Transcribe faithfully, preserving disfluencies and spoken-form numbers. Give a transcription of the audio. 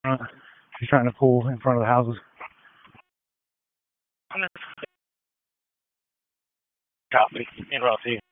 Uh, she's trying to pull in front of the houses. Copy. In Rossi.